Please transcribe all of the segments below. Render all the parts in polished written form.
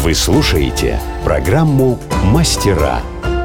Вы слушаете программу «Мастера».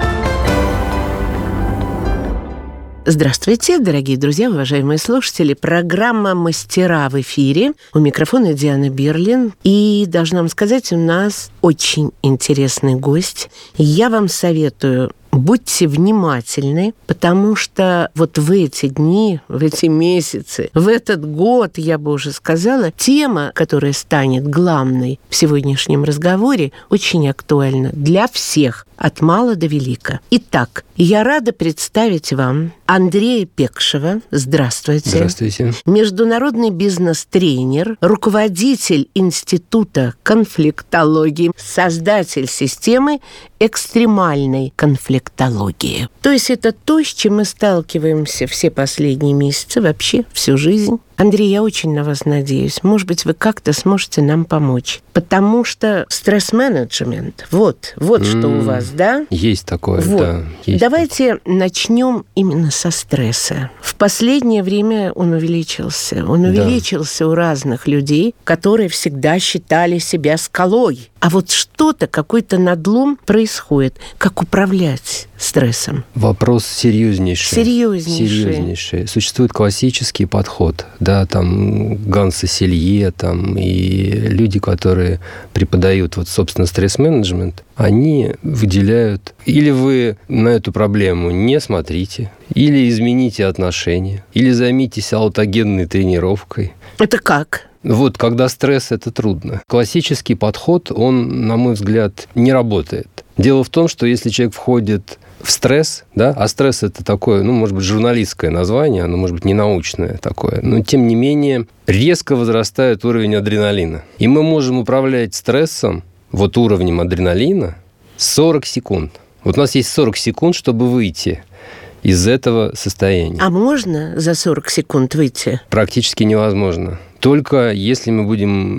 Здравствуйте, дорогие друзья, уважаемые слушатели. Программа «Мастера» в эфире. У микрофона Диана Берлин. И, должна вам сказать, у нас очень интересный гость. Я вам советую, будьте внимательны, потому что вот в эти дни, в эти месяцы, в этот год, я бы уже сказала, тема, которая станет главной в сегодняшнем разговоре, очень актуальна для всех, от мала до велика. Итак, я рада представить вам Андрея Пекшева. Здравствуйте. Здравствуйте. Международный бизнес-тренер, руководитель Института конфликтологии, создатель системы экстремальной конфликтологии. То есть это то, с чем мы сталкиваемся все последние месяцы, вообще всю жизнь. Андрей, я очень на вас надеюсь. Может быть, вы как-то сможете нам помочь. Потому что стресс-менеджмент, вот что у вас, да? Есть такое, вот. Да. Есть. Давайте начнем именно со стресса. В последнее время он увеличился. Он увеличился у разных людей, которые всегда считали себя скалой. А вот что-то, какой-то надлом происходит. Как управлять стрессом? Вопрос серьезнейший. Серьезнейший. Существует классический подход. Да, там Ганс Иселье, там и люди, которые преподают, собственно, стресс-менеджмент, они выделяют: или вы на эту проблему не смотрите, или измените отношения, или займитесь аутогенной тренировкой. Это как? Когда стресс, это трудно. Классический подход, он, на мой взгляд, не работает. Дело в том, что если человек входит в стресс, да, а стресс – это такое, может быть, журналистское название, оно, может быть, не научное такое, но, тем не менее, резко возрастает уровень адреналина. И мы можем управлять стрессом, уровнем адреналина, 40 секунд. У нас есть 40 секунд, чтобы выйти из этого состояния. А можно за 40 секунд выйти? Практически невозможно. Только если мы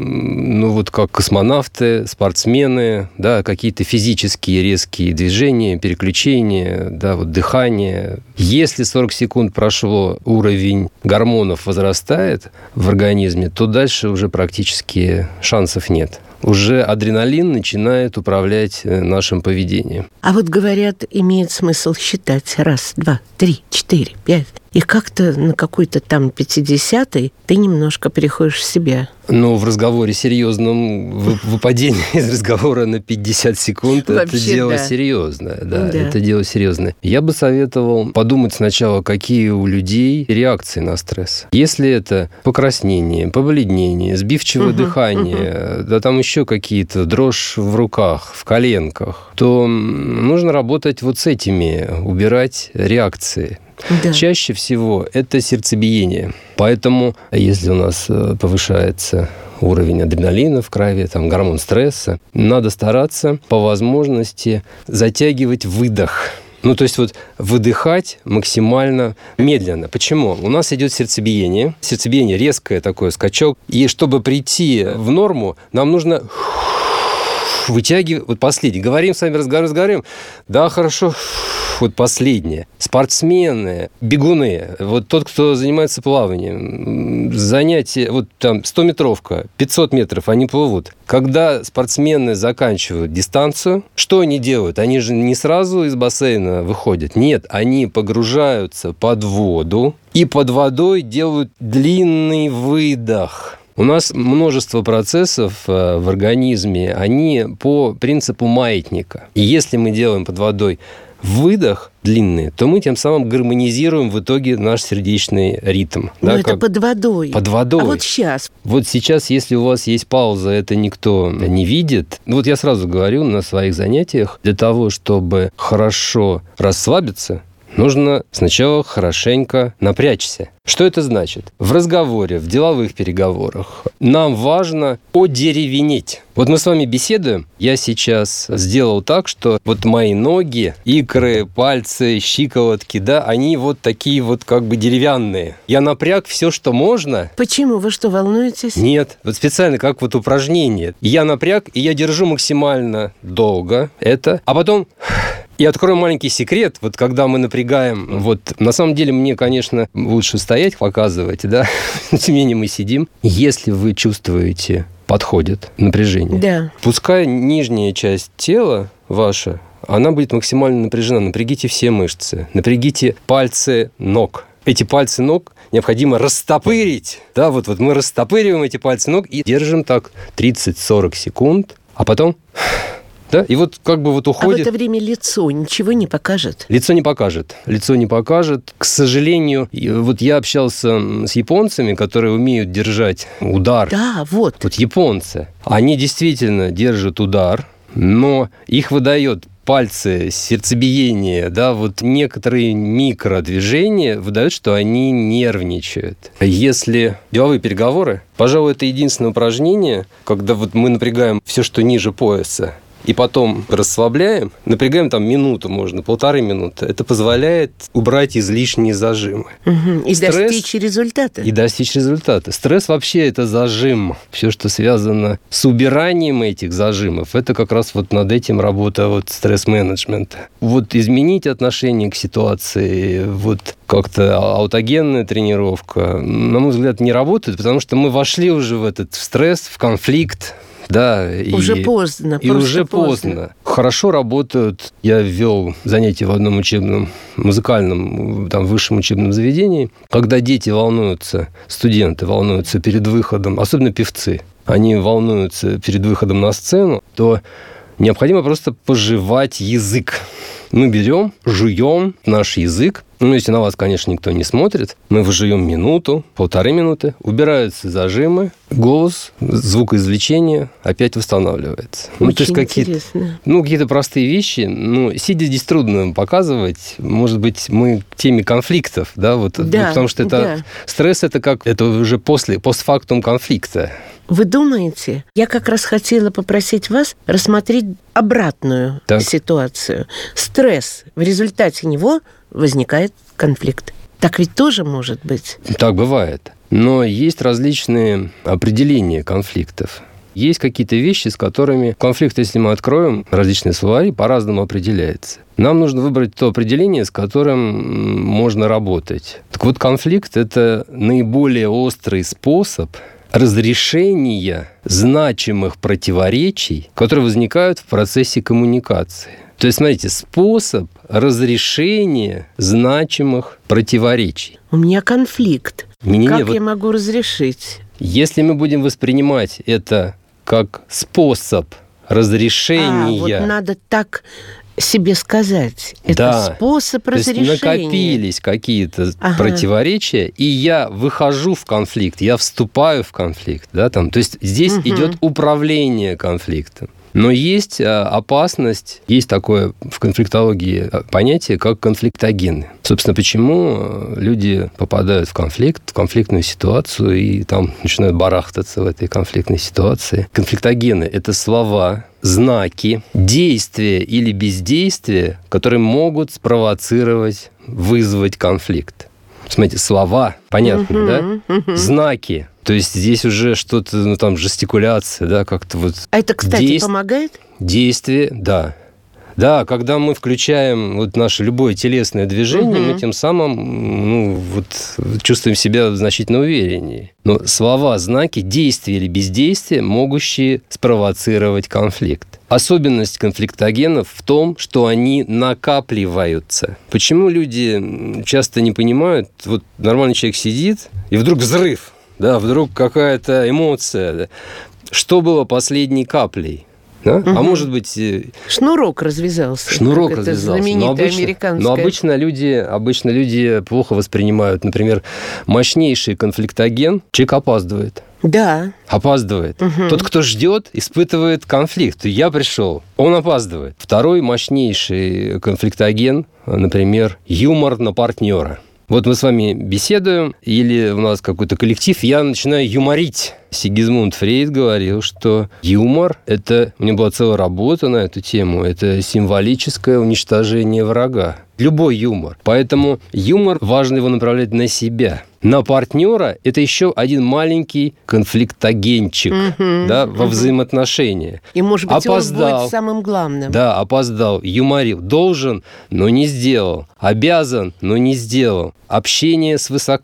будем, как космонавты, спортсмены, да, какие-то физические резкие движения, переключения, да, дыхание. Если 40 секунд прошло, уровень гормонов возрастает в организме, то дальше уже практически шансов нет. Уже адреналин начинает управлять нашим поведением. А говорят, имеет смысл считать 1, 2, 3, 4, 5. И как-то на какой-то там 50-й ты немножко приходишь в себя. В разговоре серьезном, выпадение из разговора на 50 секунд, это дело серьезное. Да, это дело серьезное. Я бы советовал подумать сначала, какие у людей реакции на стресс. Если это покраснение, побледнение, сбивчивое дыхание, да там еще какие-то, дрожь в руках, в коленках, то нужно работать с этими, убирать реакции. Да. Чаще всего это сердцебиение. Поэтому, если у нас повышается уровень адреналина в крови, гормон стресса, надо стараться по возможности затягивать выдох. То есть выдыхать максимально медленно. Почему? У нас идет сердцебиение. Сердцебиение резкое такое, скачок. И чтобы прийти в норму, нам нужно вытягивать. Последний. Говорим с вами, разговариваем. Да, хорошо. Последнее. Спортсмены, бегуны, тот, кто занимается плаванием, занятия, 100-метровка, 500 метров, они плывут. Когда спортсмены заканчивают дистанцию, что они делают? Они же не сразу из бассейна выходят. Нет, они погружаются под воду и под водой делают длинный выдох. У нас множество процессов в организме, они по принципу маятника. И если мы делаем под водой выдох длинный, то мы тем самым гармонизируем в итоге наш сердечный ритм. Это под водой. Под водой. А сейчас? Сейчас, если у вас есть пауза, это никто не видит. Я сразу говорю на своих занятиях, для того, чтобы хорошо расслабиться, нужно сначала хорошенько напрячься. Что это значит? В разговоре, в деловых переговорах нам важно одеревенеть. Мы с вами беседуем, я сейчас сделал так, что мои ноги, икры, пальцы, щиколотки, да, они такие деревянные. Я напряг все, что можно. Почему? Вы что, волнуетесь? Нет, специально как упражнение. Я напряг, и я держу максимально долго это, а потом... И открою маленький секрет, когда мы напрягаем, на самом деле мне, конечно, лучше стоять, показывать, да, тем не менее мы сидим. Если вы чувствуете подходит напряжение. Да. Пускай нижняя часть тела ваша, она будет максимально напряжена. Напрягите все мышцы, напрягите пальцы ног. Эти пальцы ног необходимо растопырить. Да, вот мы растопыриваем эти пальцы ног и держим так 30-40 секунд, а потом... Да, и вот как бы вот уходит... А в это время лицо ничего не покажет? Лицо не покажет. Лицо не покажет. К сожалению, вот я общался с японцами, которые умеют держать удар. Да, вот. Вот японцы. Они действительно держат удар, но их выдает пальцы, сердцебиение, да, вот некоторые микродвижения выдают, что они нервничают. Если деловые переговоры, пожалуй, это единственное упражнение, когда вот мы напрягаем все, что ниже пояса, и потом расслабляем, напрягаем там минуту, можно, 1,5 минуты. Это позволяет убрать излишние зажимы. И достичь результата. И достичь результата. Стресс вообще это зажим. Все, что связано с убиранием этих зажимов, это как раз вот над этим работа вот стресс-менеджмента. Вот изменить отношение к ситуации, вот как-то аутогенная тренировка, на мой взгляд, не работает, потому что мы вошли уже в этот стресс, в конфликт. Да, уже поздно. И уже поздно. Хорошо работают. Я вел занятия в одном учебном, музыкальном, там, высшем учебном заведении. Когда дети волнуются, студенты волнуются перед выходом, особенно певцы, они волнуются перед выходом на сцену, то необходимо просто пожевать язык. Мы берем, жуем наш язык. Ну, если на вас, конечно, никто не смотрит, мы выжуем минуту, 1,5 минуты, убираются зажимы, голос, звукоизвлечение опять восстанавливается. Очень то есть интересно. Какие-то простые вещи. Сидя здесь трудно показывать. Может быть, мы к теме конфликтов, да, вот, да, потому что это стресс, это уже постфактум конфликта. Вы думаете, я как раз хотела попросить вас рассмотреть обратную ситуацию. Стресс, в результате него возникает конфликт. Так ведь тоже может быть? Так бывает. Но есть различные определения конфликтов. Есть какие-то вещи, с которыми конфликт, если мы откроем различные словари, по-разному определяется. Нам нужно выбрать то определение, с которым можно работать. Так вот, конфликт – это наиболее острый способ разрешения значимых противоречий, которые возникают в процессе коммуникации. То есть, смотрите, способ разрешения значимых противоречий. У меня конфликт. Как я могу разрешить? Если мы будем воспринимать это как способ разрешения... вот надо так себе сказать. Это способ разрешения. То есть накопились какие-то противоречия, и я выхожу в конфликт, я вступаю в конфликт. Да, там. То есть здесь идет управление конфликтом. Но есть опасность, есть такое в конфликтологии понятие, как конфликтогены. Собственно, почему люди попадают в конфликт, в конфликтную ситуацию, и там начинают барахтаться в этой конфликтной ситуации. Конфликтогены – это слова, знаки, действия или бездействия, которые могут спровоцировать, вызвать конфликт. Смотрите, слова, понятно, да? Знаки. То есть здесь уже что-то, там, жестикуляция, да, как-то вот... А это, кстати, помогает? Действие, да. Да, когда мы включаем вот наше любое телесное движение, мы тем самым чувствуем себя значительно увереннее. Но слова, знаки, действия или бездействия, могущие спровоцировать конфликт. Особенность конфликтогенов в том, что они накапливаются. Почему люди часто не понимают, вот нормальный человек сидит, и вдруг взрыв, да, вдруг какая-то эмоция. Да. Что было последней каплей? Да? А может быть... Шнурок развязался. Шнурок развязался. Это знаменитое американское. Но обычно люди плохо воспринимают, например, мощнейший конфликтоген. Человек опаздывает. Да. Опаздывает. Тот, кто ждет, испытывает конфликт. Я пришел, он опаздывает. Второй мощнейший конфликтоген, например, юмор на партнера. Вот мы с вами беседуем, или у нас какой-то коллектив, я начинаю юморить. Сигизмунд Фрейд говорил, что юмор – это, у него была целая работа на эту тему, это символическое уничтожение врага. Любой юмор. Поэтому юмор, важно его направлять на себя. На партнера – это еще один маленький конфликтогенчик во взаимоотношениях. И, может быть, опоздал, он будет самым главным. Да, опоздал, юморил. Должен, но не сделал. Обязан, но не сделал. Общение свысока.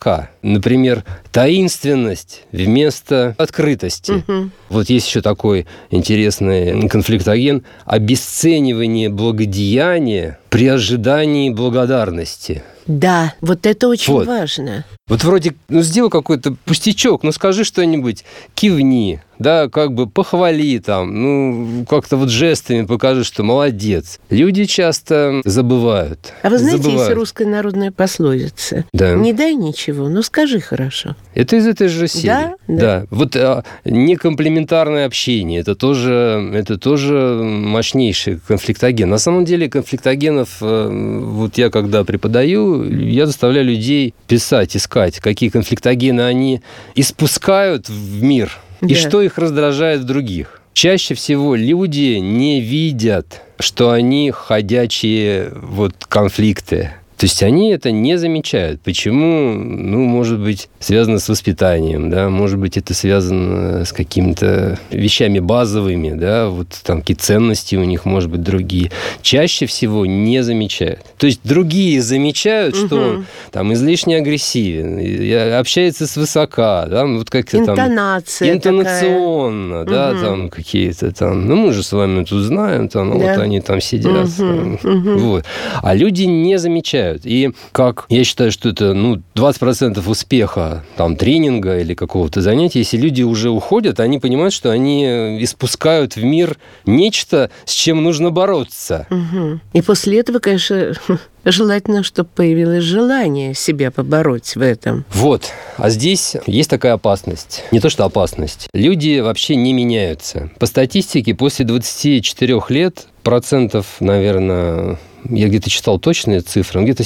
например, таинственность вместо открытости. Вот есть еще такой интересный конфликтоген – обесценивание благодеяния при ожидании благодарности. Да, вот это очень важно. Вот вроде, сделай какой-то пустячок, скажи что-нибудь, кивни, да, как бы похвали там, как-то вот жестами покажи, что молодец. Люди часто забывают. А вы знаете, есть русская народная пословица. Да. Не дай ничего, но скажи хорошо. Это из этой же серии. Да. Вот некомплиментарное общение, это тоже мощнейший конфликтоген. На самом деле конфликтогенов, вот я когда преподаю, я заставляю людей писать, искать, какие конфликтогены они испускают в мир и что их раздражает в других. Чаще всего люди не видят, что они ходячие конфликты. То есть они это не замечают. Почему? Может быть, связано с воспитанием, да, может быть, это связано с какими-то вещами базовыми, да, какие ценности у них, может быть, другие. Чаще всего не замечают. То есть другие замечают, что он там излишне агрессивен, общается свысока, да, как-то интонация интонационно, такая. Да, там какие-то там, мы же с вами тут знаем, там, вот они там сидят. Вот. А люди не замечают. И как я считаю, что это 20% успеха тренинга или какого-то занятия, если люди уже уходят, они понимают, что они испускают в мир нечто, с чем нужно бороться. И после этого, конечно, желательно, чтобы появилось желание себя побороть в этом. Вот. А здесь есть такая опасность. Не то, что опасность. Люди вообще не меняются. По статистике, после 24 лет процентов, наверное, я где-то читал точные цифры, где-то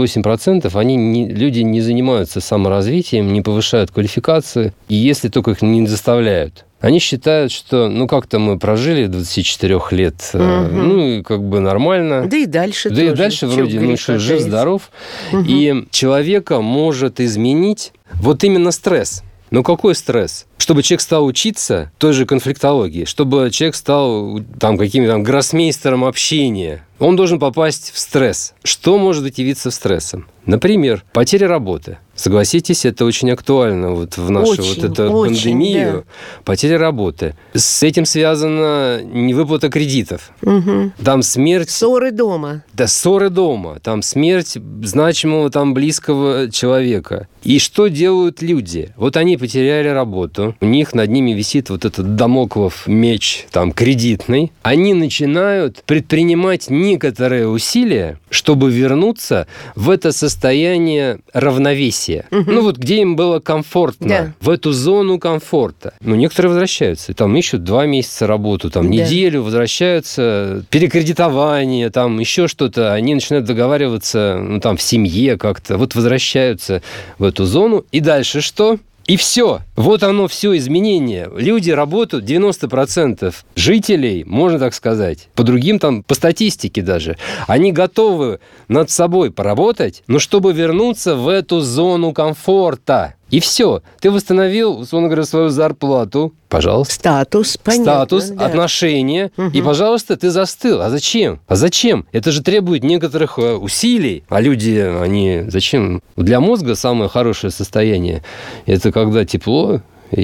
78% люди не занимаются саморазвитием, не повышают квалификацию, и если только их не заставляют. Они считают, что как-то мы прожили 24 лет, и как бы нормально. Да и дальше тоже. Да и дальше вроде, жив-здоров. И человека может изменить вот именно стресс. Но какой стресс? Чтобы человек стал учиться той же конфликтологии, чтобы человек стал каким-то гроссмейстером общения, он должен попасть в стресс. Что может явиться стрессом? Например, потеря работы. Согласитесь, это очень актуально в нашу пандемию. Да. Потеря работы. С этим связана невыплата кредитов. Там смерть... Ссоры дома. Да, ссоры дома. Там смерть значимого, близкого человека. И что делают люди? Вот они потеряли работу. У них над ними висит этот дамоклов меч кредитный. Они начинают предпринимать некоторые усилия, чтобы вернуться в это состояние равновесия. Где им было комфортно, в эту зону комфорта. Некоторые возвращаются, ищут 2 месяца работу, неделю, возвращаются, перекредитование, еще что-то. Они начинают договариваться, в семье как-то, возвращаются в эту зону. И дальше что? И все. Вот оно все изменение. Люди работают, 90% жителей, можно так сказать, по другим по статистике даже, они готовы над собой поработать, но чтобы вернуться в эту зону комфорта. И все. Ты восстановил, условно говоря, свою зарплату. Пожалуйста. Статус, понятно. Статус, отношения. И, пожалуйста, ты застыл. А зачем? Это же требует некоторых усилий. А люди, они зачем? Для мозга самое хорошее состояние – это когда тепло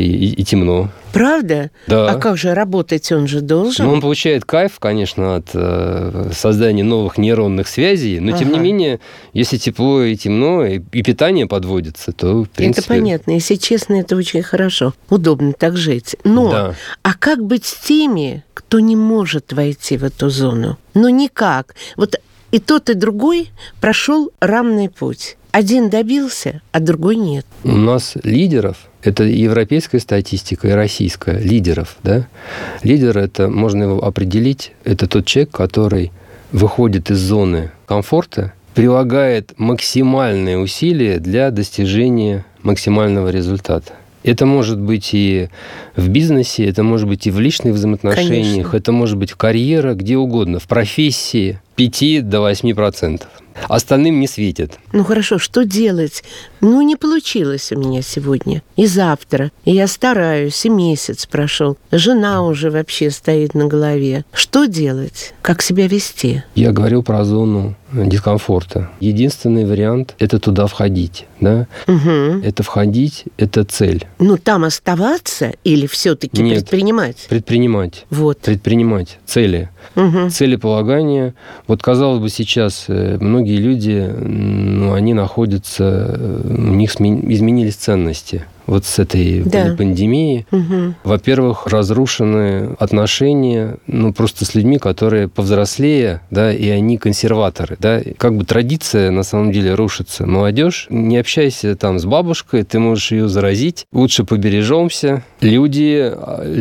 и темно. Правда? Да. А как же работать он же должен? Он получает кайф, конечно, от создания новых нейронных связей, но, тем не менее, если тепло и темно, и питание подводится, то, в принципе... Это понятно. Если честно, это очень хорошо. Удобно так жить. Но, а как быть с теми, кто не может войти в эту зону? Никак. И тот, и другой прошел равный путь. Один добился, а другой нет. У нас лидеров, это европейская статистика и российская, лидеров, да? Лидер, это можно его определить, это тот человек, который выходит из зоны комфорта, прилагает максимальные усилия для достижения максимального результата. Это может быть и в бизнесе, это может быть и в личных взаимоотношениях, это может быть карьера, где угодно, в профессии. 5 до 8%. Остальным не светит. Ну хорошо, что делать? Ну не получилось у меня сегодня. И завтра. И я стараюсь, и месяц прошел. Жена уже вообще стоит на голове. Что делать? Как себя вести? Я говорил про зону дискомфорта. Единственный вариант – это туда входить. Да? Угу. Это входить, это цель. Ну там оставаться или все-таки Нет. предпринимать? Предпринимать. Вот. Предпринимать цели. Угу. Целеполагание. Вот, казалось бы, сейчас многие люди, они находятся, у них изменились ценности. Вот с этой пандемией. Угу. Во-первых, разрушены отношения, просто с людьми, которые повзрослее, да, и они консерваторы, да. Как бы традиция, на самом деле, рушится. Молодежь, не общайся там с бабушкой, ты можешь ее заразить. Лучше побережемся. Люди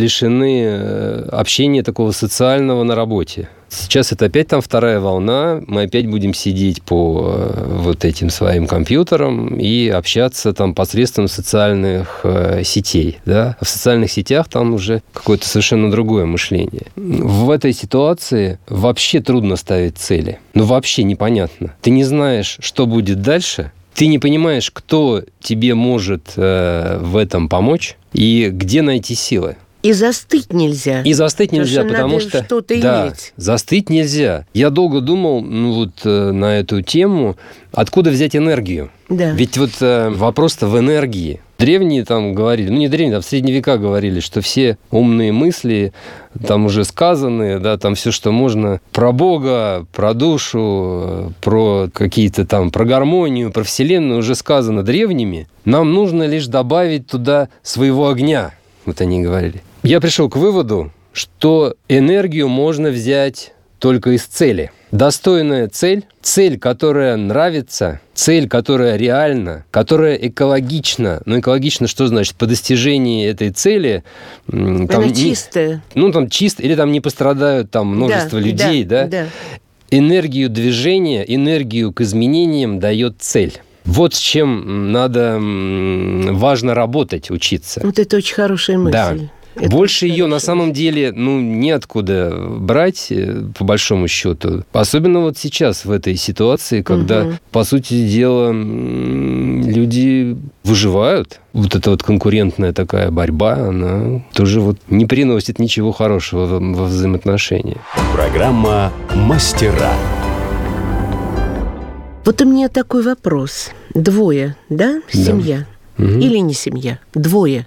лишены общения такого социального на работе. Сейчас это опять там вторая волна, мы опять будем сидеть по вот этим своим компьютерам и общаться там посредством социальных сетей. Да? А в социальных сетях там уже какое-то совершенно другое мышление. В этой ситуации вообще трудно ставить цели. Вообще непонятно. Ты не знаешь, что будет дальше, ты не понимаешь, кто тебе может в этом помочь и где найти силы. И застыть нельзя. И застыть нельзя, потому что что-то иметь. Застыть нельзя. Я долго думал на эту тему, откуда взять энергию. Да. Ведь вопрос-то в энергии. Древние там говорили, не древние, а в средние века говорили, что все умные мысли там уже сказаны, да, там все, что можно про Бога, про душу, про какие-то там, про гармонию, про Вселенную уже сказано древними. Нам нужно лишь добавить туда своего огня. Вот они говорили. Я пришел к выводу, что энергию можно взять только из цели. Достойная цель, цель, которая нравится, цель, которая реальна, которая экологична. Экологично что значит? По достижении этой цели... Она чистая. Чисто, или там не пострадают там множество людей, да? Энергию движения, энергию к изменениям дает цель. Вот с чем надо важно работать, учиться. Вот это очень хорошая мысль. Да. Это больше ее на самом деле неоткуда брать, по большому счету. Особенно вот сейчас, в этой ситуации, когда, по сути дела, люди выживают. Вот эта конкурентная такая борьба, она тоже не приносит ничего хорошего во взаимоотношениях. Программа «Мастера». Вот у меня такой вопрос. Двое, да? Семья? Или не семья? Двое.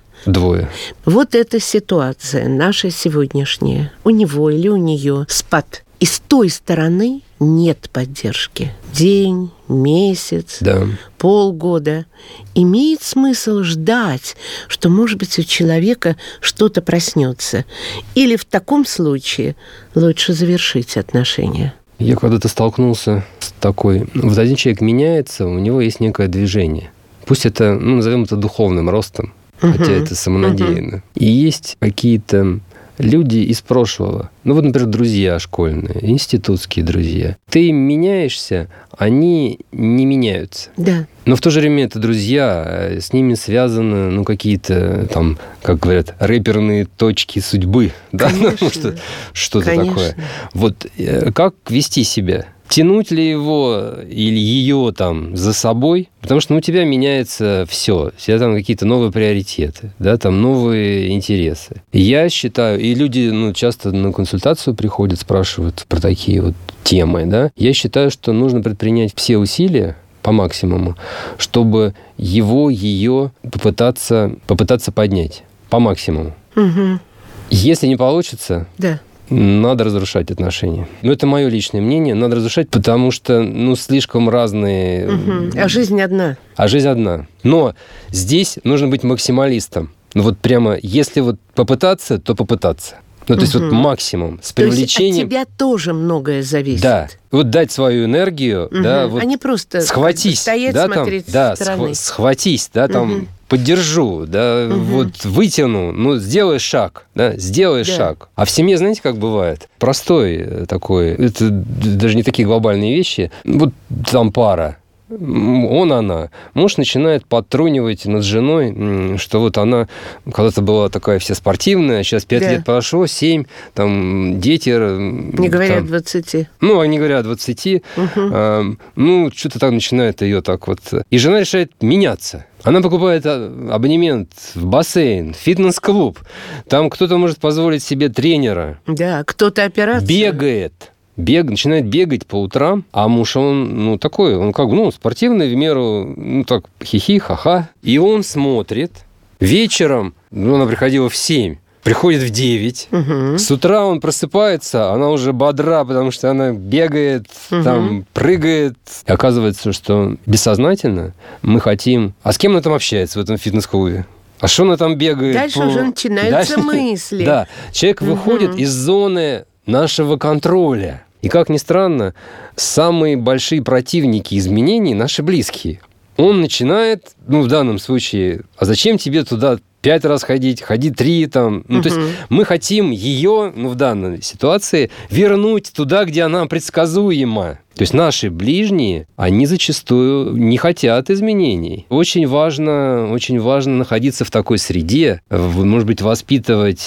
Вот эта ситуация наша сегодняшняя. У него или у нее спад. И с той стороны нет поддержки. День, месяц, полгода. Имеет смысл ждать, что, может быть, у человека что-то проснется. Или в таком случае лучше завершить отношения. Я когда-то столкнулся с такой... Вот один человек меняется, у него есть некое движение. Пусть это, назовем это духовным ростом, хотя это самонадеянно. И есть какие-то люди из прошлого. Например, друзья школьные, институтские друзья. Ты им меняешься, они не меняются. Да. Но в то же время это друзья, с ними связаны, какие-то там, как говорят, рэперные точки судьбы. Конечно. Да? Что-то такое. Вот как вести себя? Тянуть ли его или ее там за собой? Потому что у тебя меняется все. У тебя там какие-то новые приоритеты, да, там новые интересы. Я считаю, и люди часто на консультацию приходят, спрашивают про такие темы, да. Я считаю, что нужно предпринять все усилия по максимуму, чтобы ее попытаться поднять по максимуму. Угу. Если не получится... Да. Надо разрушать отношения. Это мое личное мнение. Надо разрушать, потому что, слишком разные... А жизнь одна. Но здесь нужно быть максималистом. Прямо, если попытаться, то попытаться. То есть максимум с привлечением... То есть от тебя тоже многое зависит. Да. Дать свою энергию, да, а не просто схватись, стоять, да, смотреть со стороны. Схватись, да, там, поддержу, да, вытяну, сделай шаг, да, шаг. А в семье, знаете, как бывает? Простой такой, это даже не такие глобальные вещи. Там пара. она. Муж начинает подтрунивать над женой, что вот она когда-то была такая вся спортивная, сейчас 5 лет прошло, 7, там, дети... Не говорят 20. Ну, они говорят 20. Что-то так начинает ее так вот... И жена решает меняться. Она покупает абонемент в бассейн, в фитнес-клуб. Там кто-то может позволить себе тренера. Да, кто-то операцию. Начинает бегать по утрам, а муж, он, такой, он как бы, спортивный в меру, так, хихи, ха-ха. И он смотрит вечером, она приходила в 7, приходит в 9. С утра он просыпается, она уже бодра, потому что она бегает, там, прыгает. И оказывается, что бессознательно мы хотим... А с кем она там общается в этом фитнес-клубе? А что она там бегает? Дальше уже начинаются мысли. Да, человек выходит из зоны нашего контроля. И, как ни странно, самые большие противники изменений – наши близкие. Он начинает, в данном случае, а зачем тебе туда 5 раз ходить, ходи 3 там. То есть мы хотим ее, в данной ситуации, вернуть туда, где она предсказуема. То есть наши ближние, они зачастую не хотят изменений. Очень важно находиться в такой среде, может быть, воспитывать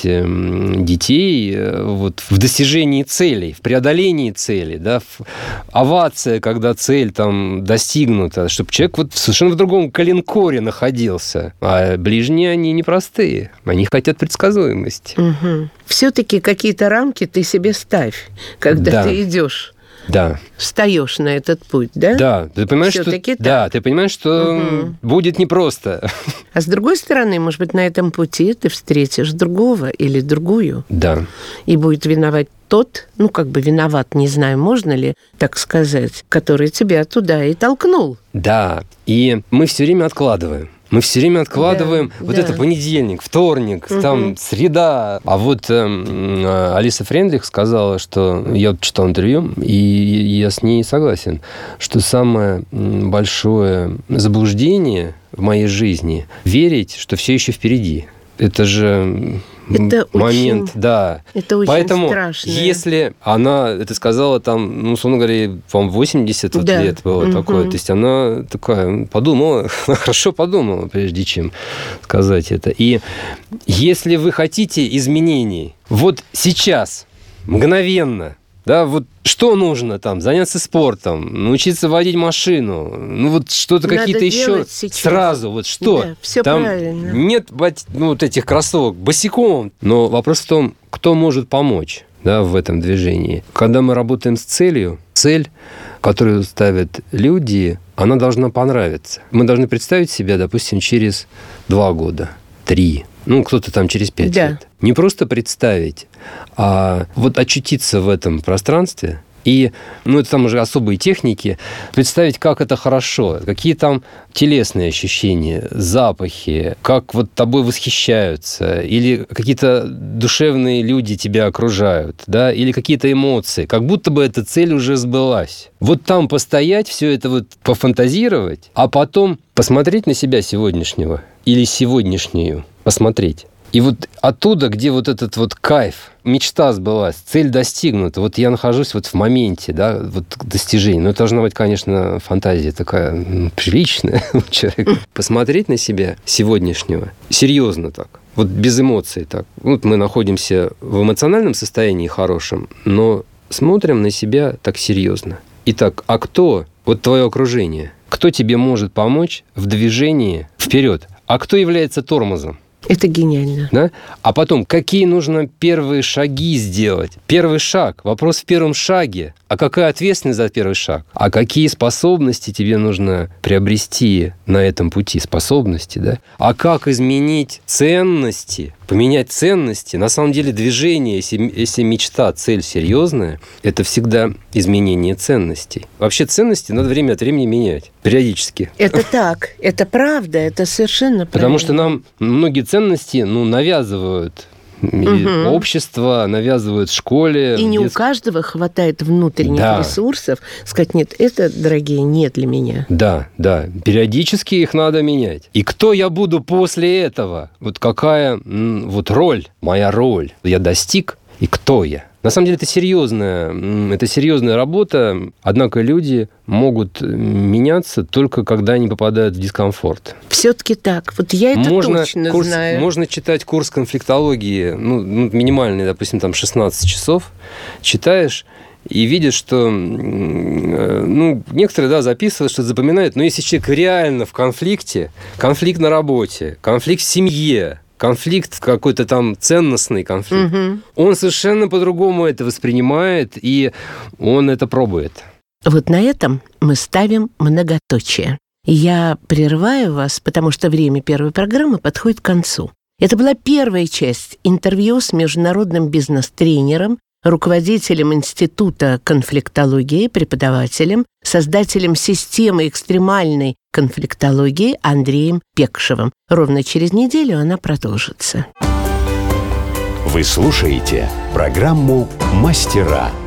детей вот, в достижении целей, в преодолении целей, да, овация, когда цель там достигнута, чтобы человек вот совершенно в другом коленкоре находился. А ближние, они непростые, они хотят предсказуемости. Все-таки какие-то рамки ты себе ставь, когда ты идешь. Да. Встаешь на этот путь, да? Да. Ты понимаешь, что будет непросто. А с другой стороны, может быть, на этом пути ты встретишь другого или другую. Да. И будет виноват тот, виноват, не знаю, можно ли так сказать, который тебя туда и толкнул. Да. И мы все время откладываем. Это понедельник, вторник, там среда. А вот Алиса Фрейндлих сказала, что я читал интервью, и я с ней согласен, что самое большое заблуждение в моей жизни – верить, что все еще впереди. Это же... момент, да. Это очень Поэтому, страшно. если она это сказала там, условно говоря, по-моему, 80 лет было такое, то есть она такая подумала, хорошо подумала, прежде чем сказать это. И если вы хотите изменений, вот сейчас, мгновенно, да, вот что нужно там? Заняться спортом, научиться водить машину, что-то какие-то еще сразу, вот что? Да, все там правильно. Нет этих кроссовок босиком. Но вопрос в том, кто может помочь, да, в этом движении. Когда мы работаем с целью, цель, которую ставят люди, она должна понравиться. Мы должны представить себя, допустим, через 2 года, 3, кто-то там через 5 лет. Не просто представить, а вот очутиться в этом пространстве и, это там уже особые техники, представить, как это хорошо, какие там телесные ощущения, запахи, как вот тобой восхищаются, или какие-то душевные люди тебя окружают, да, или какие-то эмоции, как будто бы эта цель уже сбылась. Вот там постоять, все это вот пофантазировать, а потом посмотреть на себя сегодняшнего или сегодняшнюю, посмотреть. И вот оттуда, где вот этот вот кайф, мечта сбылась, цель достигнута, вот я нахожусь вот в моменте, да, вот достижения. Но это должна быть, конечно, фантазия такая приличная у человека. Посмотреть на себя сегодняшнего серьезно так, вот без эмоций так. Вот мы находимся в эмоциональном состоянии хорошем, но смотрим на себя так серьезно. Итак, а кто, вот твое окружение, кто тебе может помочь в движении вперед? А кто является тормозом? Это гениально. Да? А потом, какие нужно первые шаги сделать? Первый шаг. Вопрос в первом шаге. А какая ответственность за первый шаг? А какие способности тебе нужно приобрести на этом пути? Способности, да? А как изменить ценности? Поменять ценности? На самом деле движение, если мечта, цель серьезная, это всегда изменение ценностей. Вообще ценности надо время от времени менять. Периодически. Это так. Это правда. Это совершенно правда. Потому что нам многие ценности навязывают. И общество навязывают в школе. И не у каждого хватает внутренних ресурсов сказать, нет, это, дорогие, не для меня. Да. Периодически их надо менять. И кто я буду после этого? Вот какая вот роль, моя роль? Я достиг, и кто я. На самом деле это серьезная работа, однако люди могут меняться только когда они попадают в дискомфорт. Все-таки так. Вот я это точно знаю. Можно читать курс конфликтологии, минимальный, допустим, там 16 часов. Читаешь и видишь, что некоторые, записывают, что запоминают, но если человек реально в конфликте, конфликт на работе, конфликт в семье, конфликт какой-то там ценностный конфликт, он совершенно по-другому это воспринимает, и он это пробует. Вот на этом мы ставим многоточие. Я прерываю вас, потому что время первой программы подходит к концу. Это была первая часть интервью с международным бизнес-тренером, руководителем Института конфликтологии, преподавателем, создателем системы экстремальной конфликтологии Андреем Пекшевым. Ровно через неделю она продолжится. Вы слушаете программу «Мастера».